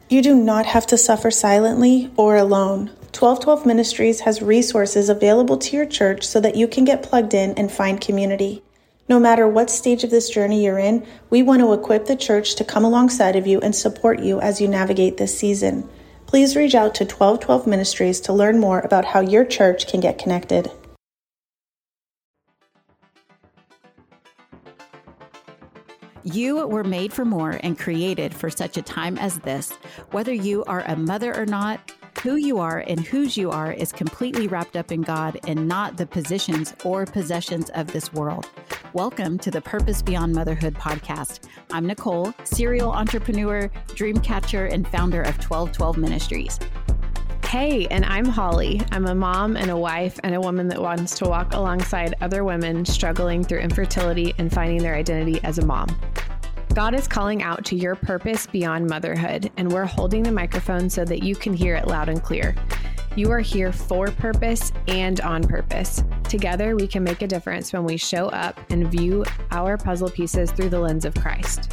You do not have to suffer silently or alone. 1212 Ministries has resources available to your church so that you can get plugged in and find community. No matter what stage of this journey you're in, we want to equip the church to come alongside of you and support you as you navigate this season. Please reach out to 1212 Ministries to learn more about how your church can get connected. You were made for more and created for such a time as this. Whether you are a mother or not, who you are and whose you are is completely wrapped up in God and not the positions or possessions of this world. Welcome to the Purpose Beyond Motherhood podcast. I'm Nicole, serial entrepreneur, dream catcher, and founder of 1212 Ministries. Hey, and I'm Holly. I'm a mom and a wife and a woman that wants to walk alongside other women struggling through infertility and finding their identity as a mom. God is calling out to your purpose beyond motherhood, and we're holding the microphone so that you can hear it loud and clear. You are here for purpose and on purpose. Together, we can make a difference when we show up and view our puzzle pieces through the lens of Christ.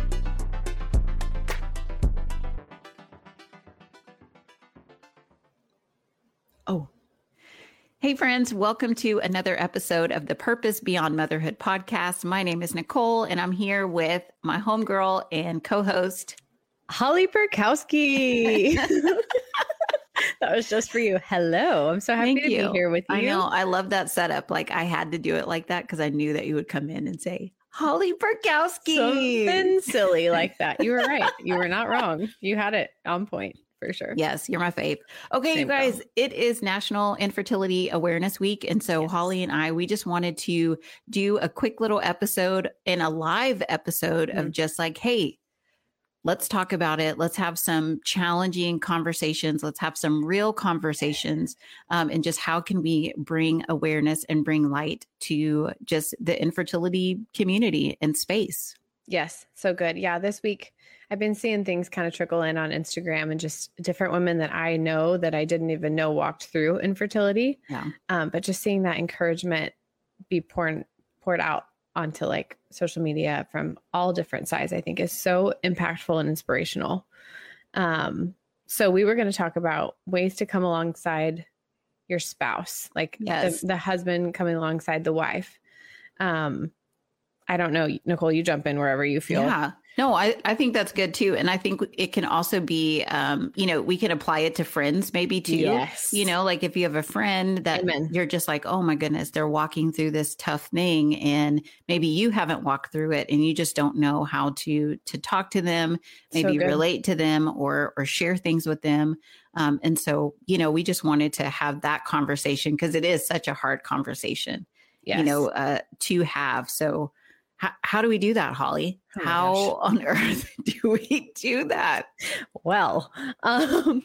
Hey friends, welcome to another episode of the Purpose Beyond Motherhood podcast. My name is Nicole and I'm here with my homegirl and co-host, Holly Perkowski. That was just for you. Hello. I'm so happy to be here with you. I know. I love that setup. Like I had to do it like that because I knew that you would come in and say, Holly Perkowski. Something silly like that. You were right. You were not wrong. You had it on point. For sure. Yes, you're my fave. Okay, you guys, it is National Infertility Awareness Week. And so Holly and I, we just wanted to do a quick little episode and a live episode of just like, hey, let's talk about it. Let's have some challenging conversations. Let's have some real conversations and just how can we bring awareness and bring light to just the infertility community and space. Yes, so good. Yeah, this week I've been seeing things kind of trickle in on Instagram and just different women that I know that I didn't even know walked through infertility. Yeah. But just seeing that encouragement be poured out onto like social media from all different sides, I think is so impactful and inspirational. So we were going to talk about ways to come alongside your spouse, like the husband coming alongside the wife. I don't know, Nicole, you jump in wherever you feel. Yeah. No, I think that's good too. And I think it can also be, we can apply it to friends maybe too. Yes. Like if you have a friend that you're just like, oh my goodness, they're walking through this tough thing. And maybe you haven't walked through it and you just don't know how to talk to them, maybe relate to them or share things with them. And so, we just wanted to have that conversation because it is such a hard conversation, to have. So how do we do that, Holly? How on earth do we do that? Well, I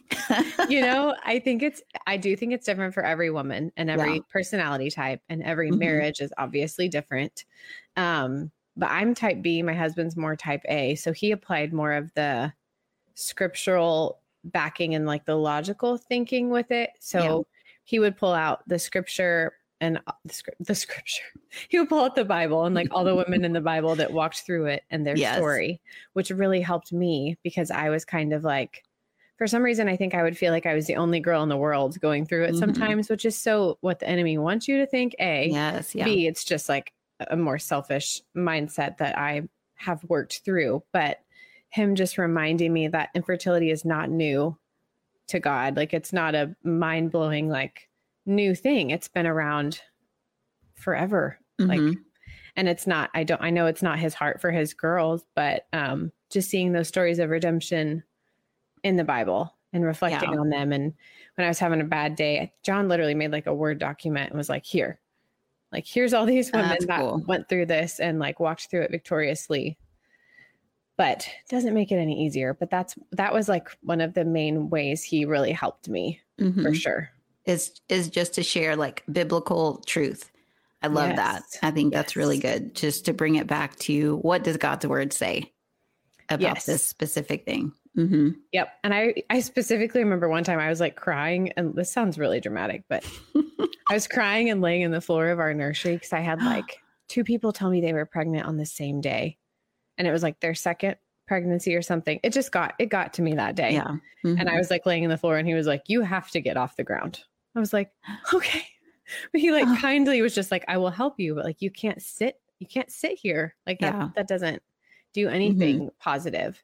do think it's different for every woman and every personality type, and every marriage is obviously different. But I'm type B, my husband's more type A. So he applied more of the scriptural backing and like the logical thinking with it. So he would pull out the scripture and the scripture. He would pull out the Bible and like all the women in the Bible that walked through it and their story, which really helped me because I was kind of like, for some reason, I think I would feel like I was the only girl in the world going through it sometimes, which is so what the enemy wants you to think, A. Yes, yeah. B, it's just like a more selfish mindset that I have worked through. But him just reminding me that infertility is not new to God. Like it's not a mind-blowing, like, new thing. It's been around forever. Like, and it's not, I know it's not his heart for his girls, but just seeing those stories of redemption in the Bible and reflecting on them. And when I was having a bad day, John literally made like a Word document and was like, here's all these women that went through this and like walked through it victoriously. But it doesn't make it any easier. But that was like one of the main ways he really helped me for sure. Is just to share like biblical truth. I love that. I think that's really good. Just to bring it back to what does God's word say about this specific thing. Yep. And I specifically remember one time I was like crying, and this sounds really dramatic, but I was crying and laying in the floor of our nursery because I had like 2 people tell me they were pregnant on the same day. And it was like their second pregnancy or something. It got to me that day. Yeah. And I was like laying in the floor and he was like, you have to get off the ground. I was like, okay. But he like kindly was just like, I will help you, but like, you can't sit here. Like that doesn't do anything positive.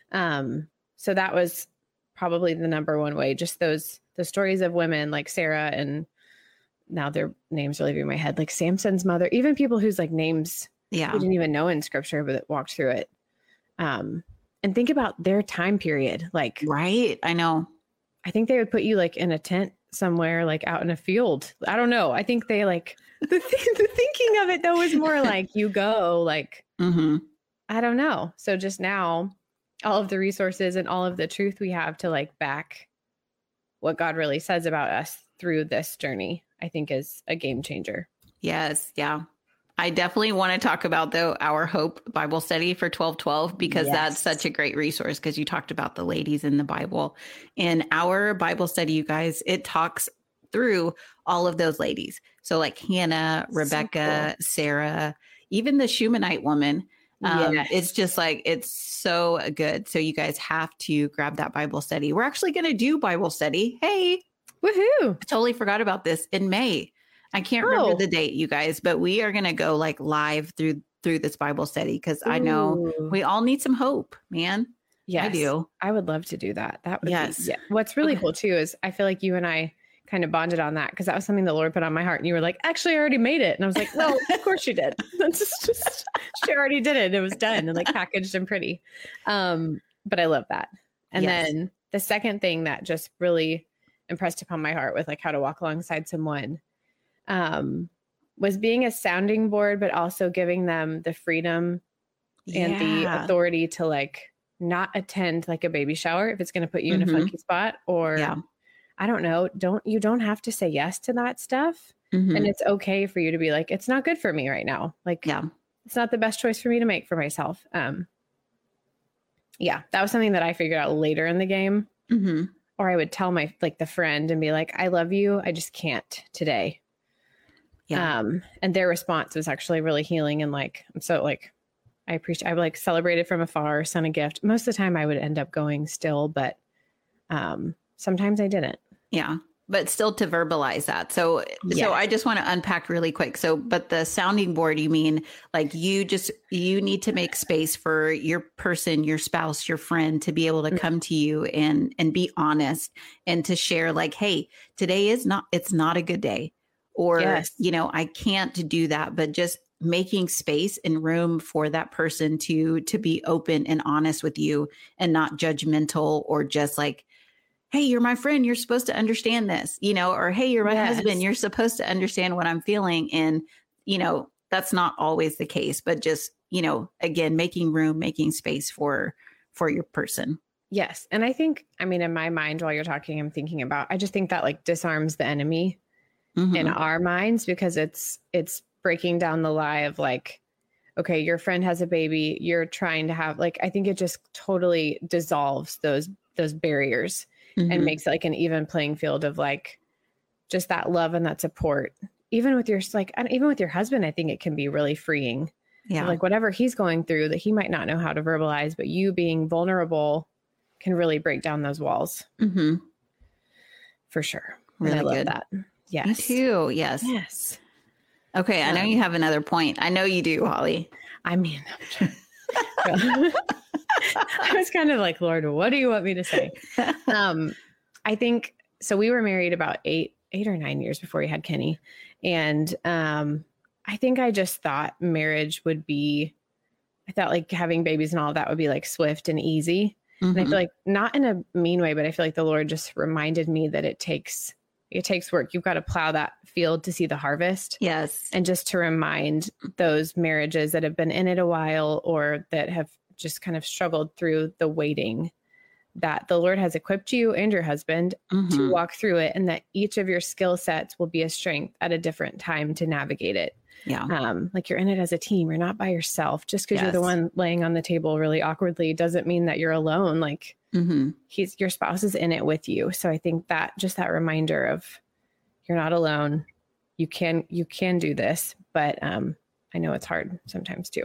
So that was probably the number one way, just the stories of women like Sarah, and now their names are leaving my head, like Samson's mother, even people whose like names we didn't even know in scripture, but that walked through it. And think about their time period. Like, right. I know. I think they would put you like in a tent somewhere, like out in a field. I don't know. I think they like the thinking of it though was more like you go like, I don't know. So just now, all of the resources and all of the truth we have to like back what God really says about us through this journey, I think is a game changer. Yes. Yeah. I definitely want to talk about though our Hope Bible study for 1212, because that's such a great resource, because you talked about the ladies in the Bible. In our Bible study, you guys, it talks through all of those ladies. So like Hannah, Rebecca, Sarah, even the Shunammite woman. It's just like, it's so good. So you guys have to grab that Bible study. We're actually going to do Bible study. Hey, woohoo. I totally forgot about this in May. I can't remember the date, you guys, but we are going to go like live through this Bible study, because I know we all need some hope, man. Yes, I do. I would love to do that. That would be, What's really cool too is I feel like you and I kind of bonded on that, because that was something the Lord put on my heart, and you were like, actually, I already made it. And I was like, well, of course you did. just she already did it. It was done and like packaged and pretty. But I love that. And then the second thing that just really impressed upon my heart with like how to walk alongside someone was being a sounding board, but also giving them the freedom and the authority to like not attend like a baby shower if it's going to put you in a funky spot, or I don't know, you don't have to say yes to that stuff. And it's okay for you to be like, it's not good for me right now. Like, it's not the best choice for me to make for myself. That was something that I figured out later in the game. Or I would tell my, like the friend and be like, I love you, I just can't today. And their response was actually really healing. And like, so like, I like celebrated from afar, sent a gift. Most of the time I would end up going still, but sometimes I didn't. Yeah. But still to verbalize that. So I just want to unpack really quick. So, but the sounding board, you mean like you need to make space for your person, your spouse, your friend to be able to come to you and be honest and to share like, hey, today it's not a good day, or, I can't do that, but just making space and room for that person to be open and honest with you and not judgmental, or just like, hey, you're my friend, you're supposed to understand this, or hey, you're my husband, you're supposed to understand what I'm feeling. And, that's not always the case, but just, again, making room, making space for your person. Yes. And I think, in my mind, while you're talking, I'm thinking about, I just think that like disarms the enemy in our minds, because it's breaking down the lie of like, okay, your friend has a baby, you're trying to have like, I think it just totally dissolves those barriers. And makes it like an even playing field of like just that love and that support. Even with your husband, I think it can be really freeing. Yeah. Like whatever he's going through that he might not know how to verbalize, but you being vulnerable can really break down those walls. For sure. Really, I love good. That. Yes. Me too. Yes. Yes. Okay. I know you have another point. I know you do, Holly. I was kind of like, Lord, what do you want me to say? I think, so we were married about 8 or 9 years before we had Kenny. And I think I just thought marriage would be, I thought like having babies and all of that would be like swift and easy. And I feel like, not in a mean way, but I feel like the Lord just reminded me that it takes work. You've got to plow that field to see the harvest. Yes. And just to remind those marriages that have been in it a while, or that have just kind of struggled through the waiting, that the Lord has equipped you and your husband to walk through it, and that each of your skill sets will be a strength at a different time to navigate it. Yeah. Like you're in it as a team. You're not by yourself. Just because you're the one laying on the table really awkwardly doesn't mean that you're alone. Like your spouse is in it with you. So I think that just that reminder of you're not alone. You can do this, but I know it's hard sometimes too.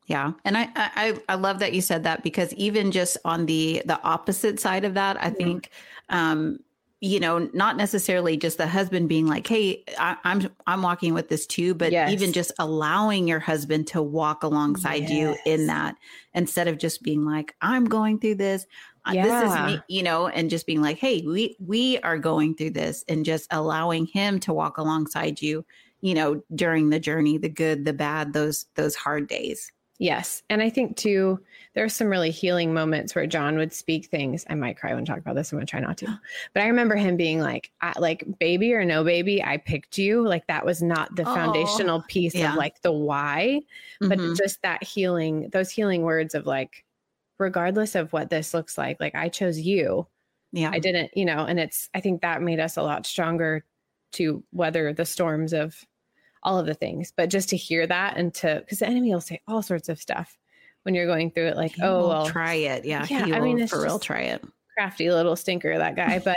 Yeah. And I love that you said that, because even just on the opposite side of that, I think, not necessarily just the husband being like, hey, I'm walking with this too, but even just allowing your husband to walk alongside you in that, instead of just being like, I'm going through this. This is me, and just being like, hey, we are going through this, and just allowing him to walk alongside you, during the journey, the good, the bad, those hard days. Yes. And I think too, there's some really healing moments where John would speak things. I might cry when I talk about this. I'm going to try not to. But I remember him being like, baby or no baby, I picked you. Like that was not the foundational piece of like the why, but just that healing, those healing words of like, regardless of what this looks like I chose you. Yeah. I didn't, and I think that made us a lot stronger to weather the storms of all of the things, but just to hear that, and because the enemy will say all sorts of stuff when you're going through it, like, try it. Yeah. He will for real try it. Crafty little stinker, that guy. But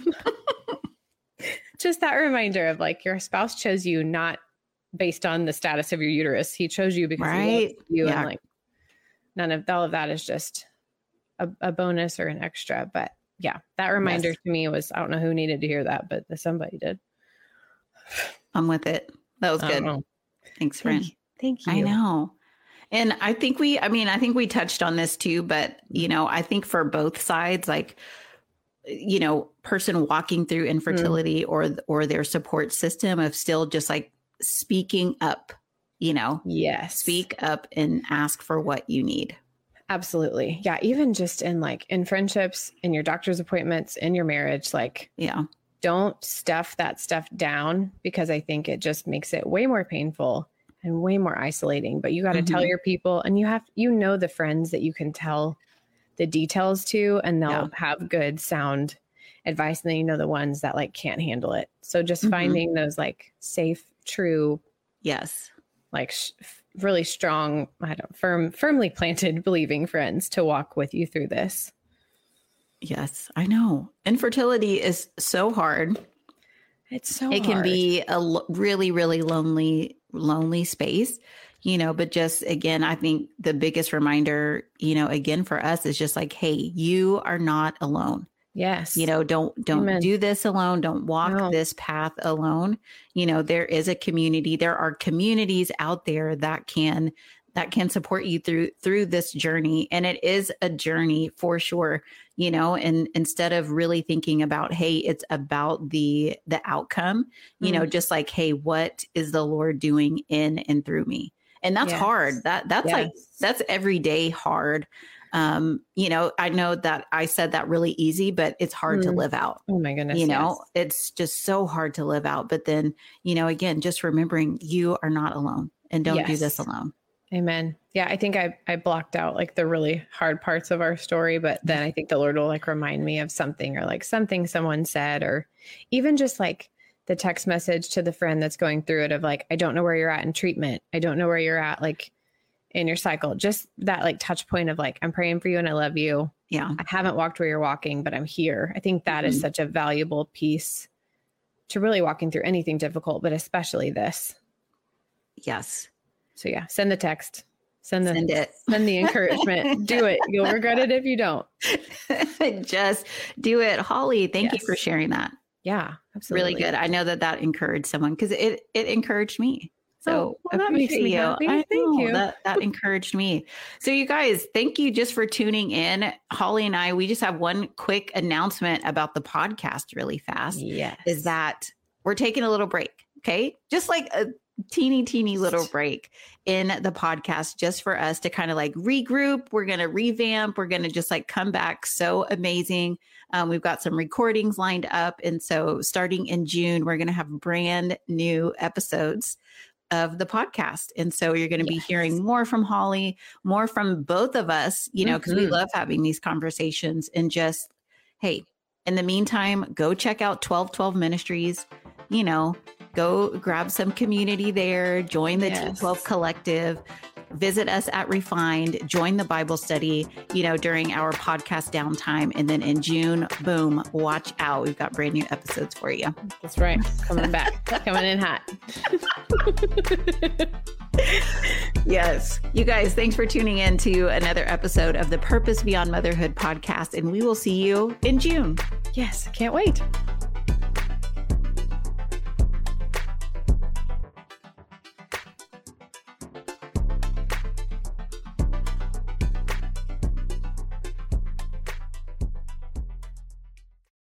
just that reminder of like, your spouse chose you not based on the status of your uterus. He chose you because he loves you. And like, none of all of that is just a bonus or an extra. But yeah, that reminder to me was, I don't know who needed to hear that, but somebody did. I'm with it. That was good. Thanks, friend. Thank you. I know. And I think we touched on this too, but I think for both sides, like, person walking through infertility or their support system, of still just like speaking up, speak up and ask for what you need. Absolutely. Yeah. Even just in friendships, in your doctor's appointments, in your marriage, don't stuff that stuff down, because I think it just makes it way more painful and way more isolating. But you got to tell your people, and you know the friends that you can tell the details to, and they'll have good sound advice. And then the ones that like can't handle it. So just finding those like safe, true, like really strong, firmly planted, believing friends to walk with you through this. Yes, I know. Infertility is so hard. It's so It can be a really, really lonely space, but just, again, I think the biggest reminder, again, for us is just like, hey, you are not alone. Yes. Don't do this alone. Don't walk this path alone. There is a community. There are communities out there that can support you through this journey. And it is a journey for sure, and instead of really thinking about, hey, it's about the outcome, just like, hey, what is the Lord doing in and through me? And that's hard. That's everyday hard. I know that I said that really easy, but it's hard to live out. Oh my goodness. It's just so hard to live out. But then, again, just remembering you are not alone, and don't do this alone. Amen. Yeah. I think I blocked out like the really hard parts of our story, but then I think the Lord will like remind me of something, or like something someone said, or even just like the text message to the friend that's going through it of like, I don't know where you're at in treatment. I don't know where you're at like in your cycle. Just that like touch point of like, I'm praying for you and I love you. Yeah. I haven't walked where you're walking, but I'm here. I think that is such a valuable piece to really walking through anything difficult, but especially this. Yes. So yeah, send the text, send the encouragement, do it. You'll regret it if you don't. Just do it. Holly, thank you for sharing that. Yeah, absolutely. Really good. I know that encouraged someone, because it encouraged me. So that makes me happy. Thank you. That encouraged me. So you guys, thank you just for tuning in. Holly and I, we just have one quick announcement about the podcast really fast. Yes. Is that we're taking a little break. Okay. Just like a teeny little break in the podcast, just for us to kind of like regroup. We're going to revamp. We're going to just like come back so amazing. We've got some recordings lined up. And so starting in June, we're going to have brand new episodes of the podcast. And so you're going to be hearing more from Holly, more from both of us, because we love having these conversations. And just, hey, in the meantime, go check out 1212 Ministries, go grab some community there, join the T12 Collective, visit us at Refined, join the Bible study, during our podcast downtime. And then in June, boom, watch out. We've got brand new episodes for you. That's right. Coming back, coming in hot. Yes. You guys, thanks for tuning in to another episode of the Purpose Beyond Motherhood podcast, and we will see you in June. Yes, can't wait.